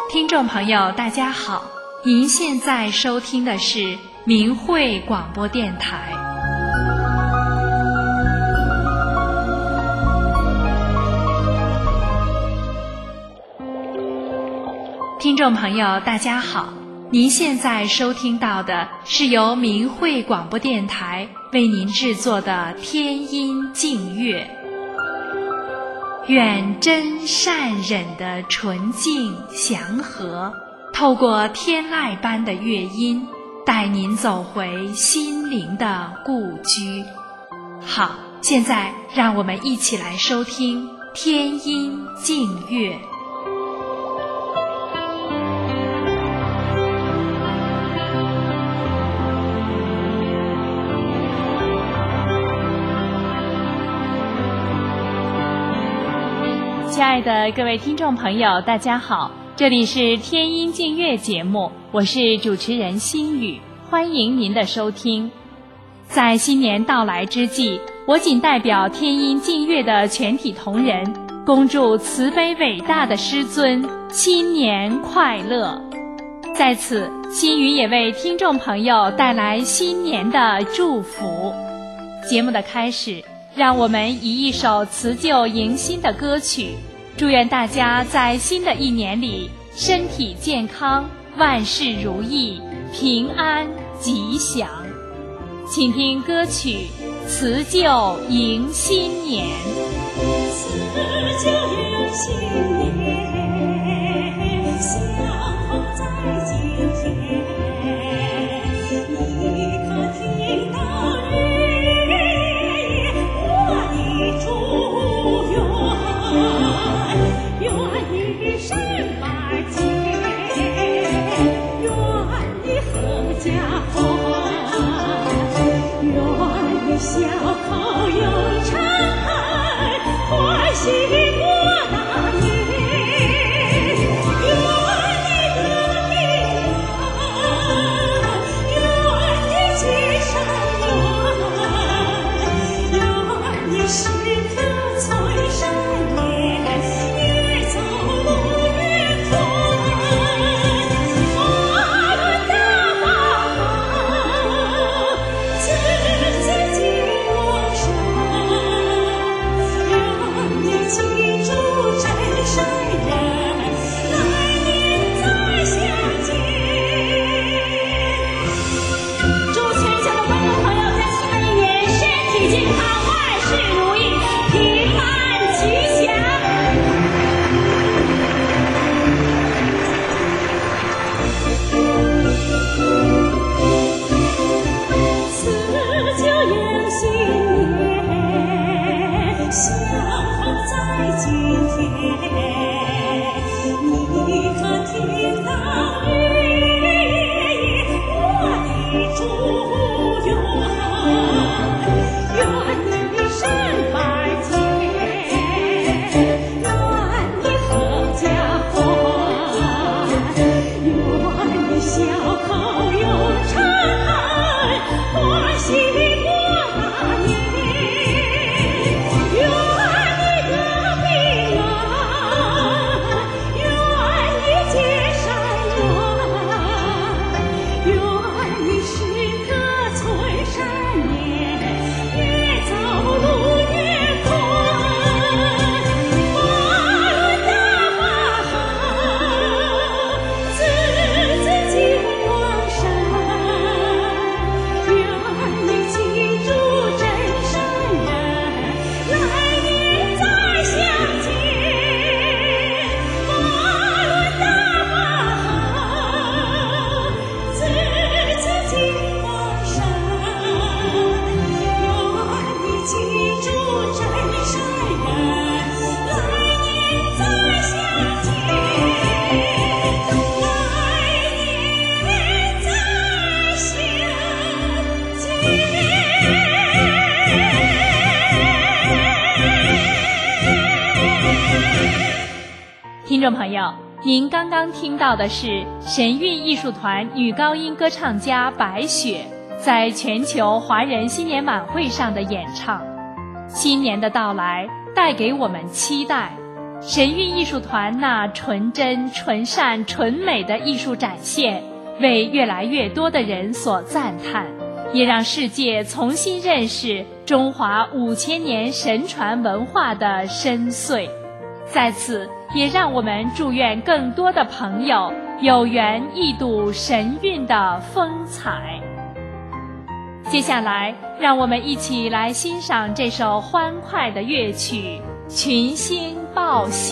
听众朋友大家好，您现在收听的是明慧广播电台。听众朋友大家好，您现在收听到的是由明慧广播电台为您制作的天音净乐。愿真善忍的纯净祥和，透过天籁般的乐音，带您走回心灵的故居。好，现在让我们一起来收听天音净乐。亲爱的各位听众朋友大家好，这里是天音净乐节目，我是主持人心雨，欢迎您的收听。在新年到来之际，我谨代表天音净乐的全体同仁，恭祝慈悲伟大的师尊新年快乐。在此，心雨也为听众朋友带来新年的祝福。节目的开始，让我们以一首辞旧迎新的歌曲，祝愿大家在新的一年里身体健康，万事如意，平安吉祥。请听歌曲《辞旧迎新年》。 辞旧迎新年，相逢在今天。你可听到日夜我的祝愿，愿你身百健，愿你阖家欢，愿你笑口有成，欢喜过大年。愿你得平安，愿你结善缘，愿你时刻催善念，越走路越宽。法轮大法好，自己尽往生。愿你记住真善人，来年再相见。祝全球的观众朋友在新的一年身体健康，万事如意，平安吉祥。辞旧迎新年，相逢在今天。你可听到日夜我的祝愿，愿你身百健，愿你阖家欢，愿你笑口有成，欢喜过大年。愿你得平安，愿你结善缘，愿你时刻催善念，越走路越宽。法轮大法好，自己尽往生。愿你记住真善人，来年再相见。法轮大法好，自己尽往生。愿你记住真善人，来年再相见。来年再相见。 听众朋友，您刚刚听到的是神韵艺术团女高音歌唱家白雪在全球华人新年晚会上的演唱。新年的到来带给我们期待， 神韵艺术团那纯真、纯善、纯美的艺术展现，为越来越多的人所赞叹，也让世界重新认识中华5000年神传文化的深邃。在此，也让我们祝愿更多的朋友有缘一睹神韵的风采。接下来，让我们一起来欣赏这首欢快的乐曲《群星报喜》。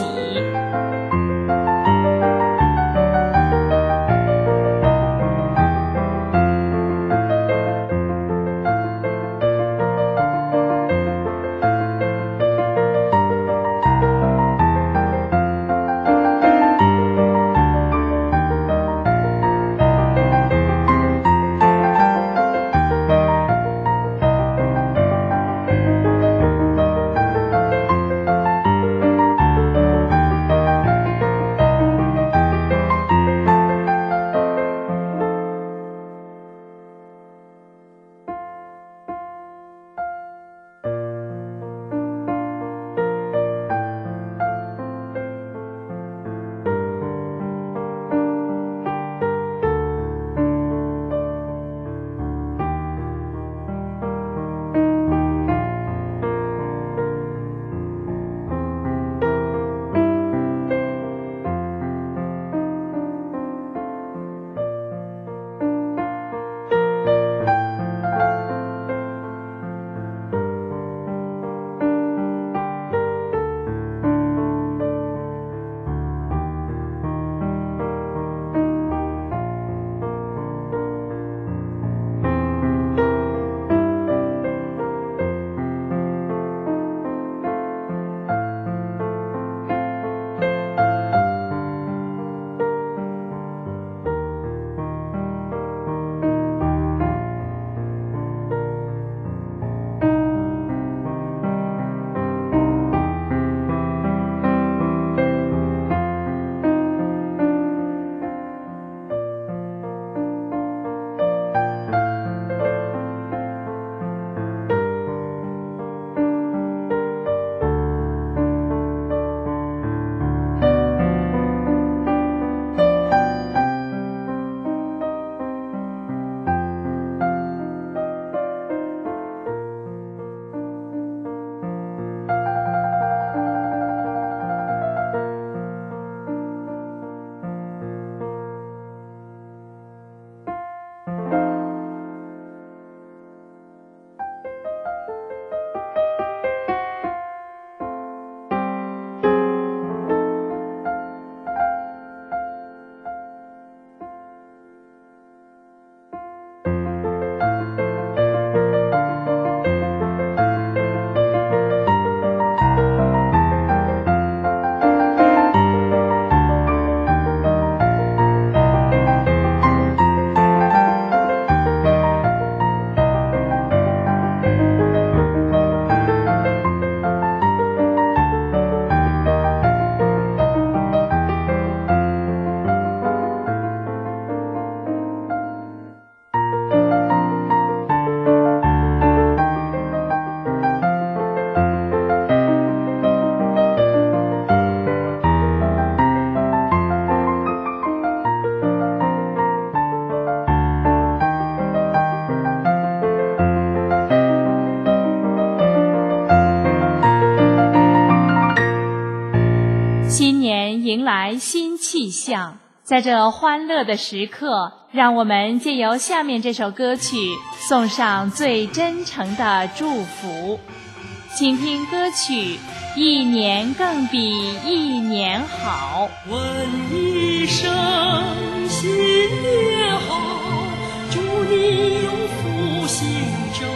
迎来新气象。在这欢乐的时刻，让我们借由下面这首歌曲送上最真诚的祝福。请听歌曲《一年更比一年好》。 问一声新年好，祝你有福星照，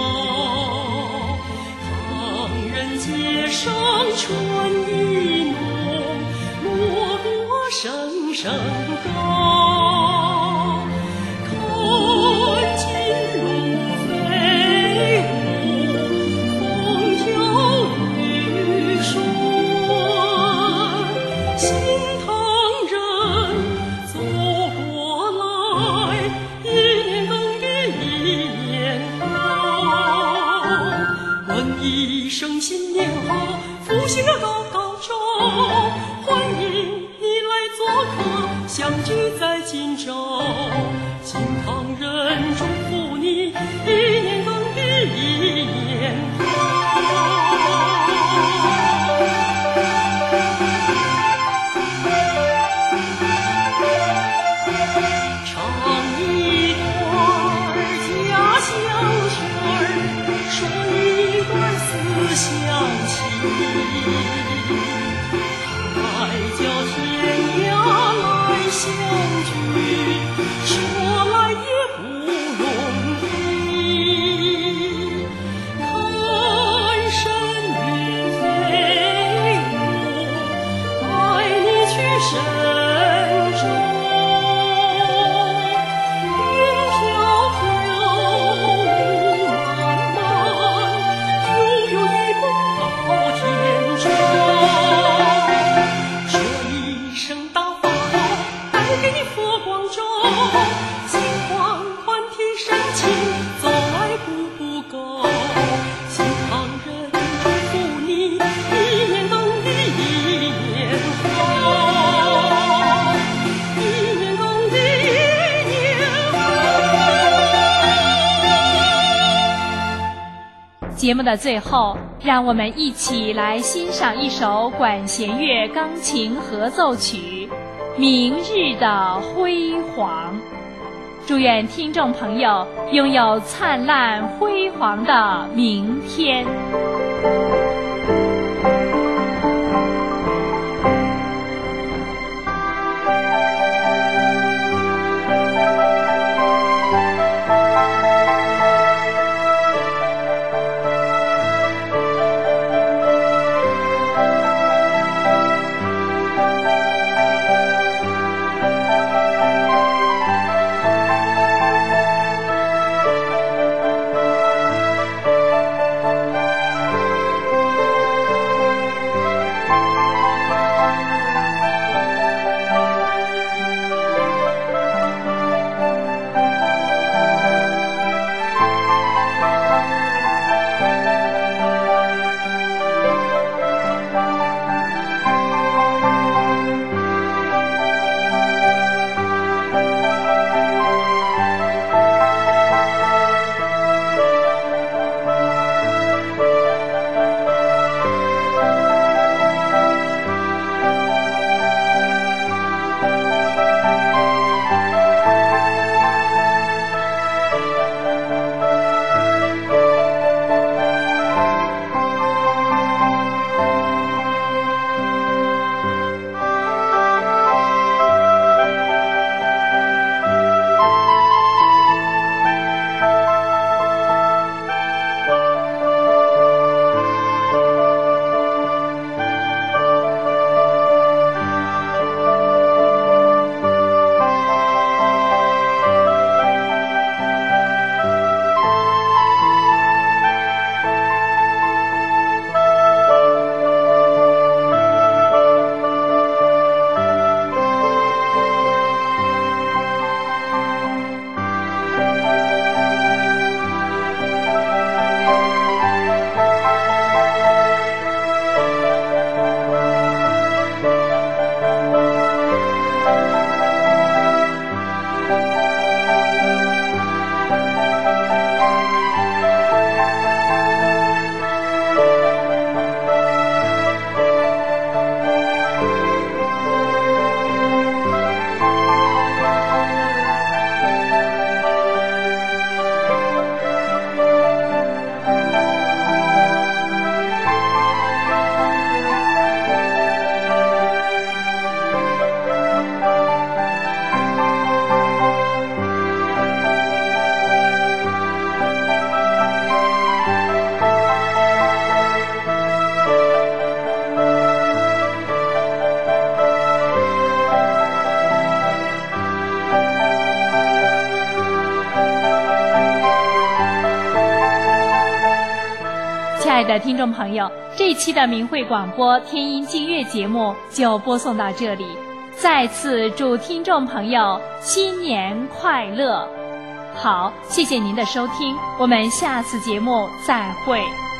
唐人街上春意浓，锣鼓声声高，看金龙飞舞，风调雨顺，心疼人走过来，一年更比一年好。问一声新年好，福星高高照， 节目的最后，让我们一起来欣赏一首管弦乐钢琴合奏曲《明日的辉煌》。祝愿听众朋友拥有灿烂辉煌的明天。亲爱的听众朋友，这一期的明慧广播天音净月节目就播送到这里，再次祝听众朋友新年快乐。好，谢谢您的收听，我们下次节目再会。